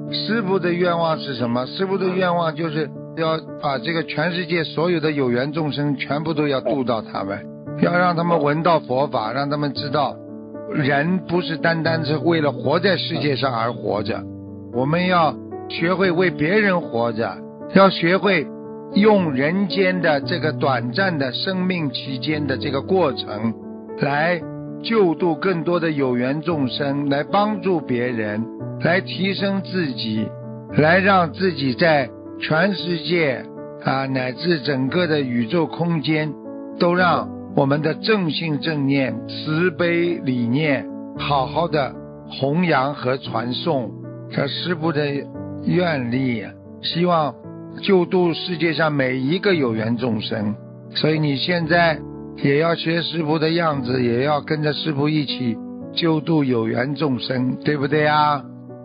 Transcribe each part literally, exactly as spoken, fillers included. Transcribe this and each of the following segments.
师父的愿望是什么？师父的愿望就是要把这个全世界所有的有缘众生全部都要度到他们，要让他们闻到佛法，让他们知道人不是单单是为了活在世界上而活着，我们要学会为别人活着，要学会用人间的这个短暂的生命期间的这个过程来救度更多的有缘众生，来帮助别人，来提升自己，来让自己在全世界啊乃至整个的宇宙空间都让我们的正信正念慈悲理念好好的弘扬和传颂。这师父的愿力，希望救度世界上每一个有缘众生。所以你现在也要学师父的样子，也要跟着师父一起救度有缘众生，对不对啊？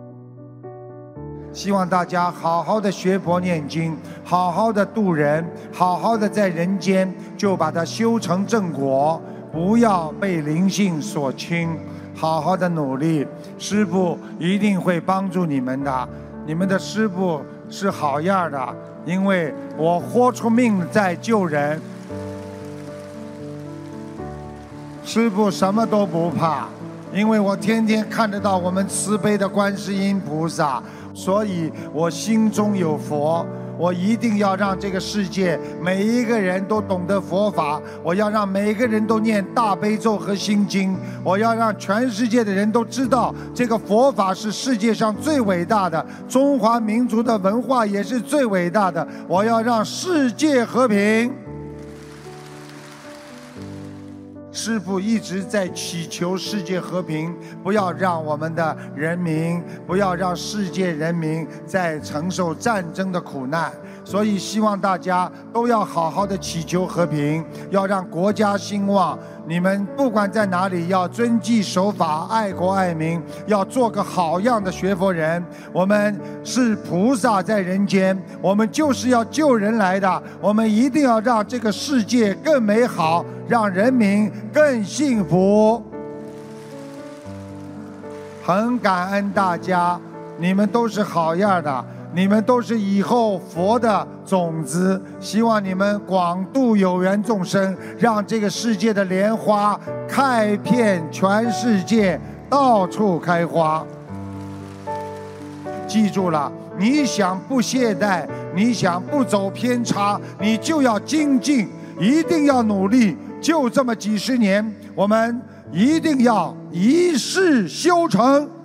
希望大家好好的学佛念经，好好的度人，好好的在人间就把它修成正果，不要被灵性所侵，好好的努力，师父一定会帮助你们的。你们的师父是好样的，因为我豁出命在救人，师父什么都不怕，因为我天天看得到我们慈悲的观世音菩萨，所以我心中有佛，我一定要让这个世界每一个人都懂得佛法，我要让每个人都念大悲咒和心经，我要让全世界的人都知道这个佛法是世界上最伟大的，中华民族的文化也是最伟大的，我要让世界和平。师父一直在祈求世界和平，不要让我们的人民，不要让世界人民再承受战争的苦难，所以希望大家都要好好的祈求和平，要让国家兴旺。你们不管在哪里，要遵纪守法，爱国爱民，要做个好样的学佛人。我们是菩萨在人间，我们就是要救人来的，我们一定要让这个世界更美好，让人民更幸福。很感恩大家，你们都是好样的，你们都是以后佛的种子，希望你们广度有缘众生，让这个世界的莲花开遍全世界，到处开花。记住了，你想不懈怠，你想不走偏差，你就要精进，一定要努力，就这么几十年，我们一定要一世修成。